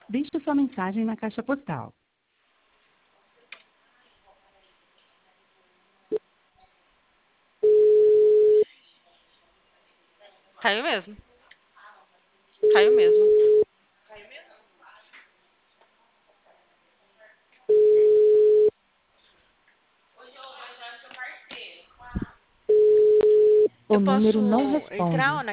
Deixe sua mensagem na caixa postal. Caiu mesmo. Caiu mesmo. O Eu número não posso entrar responde. ou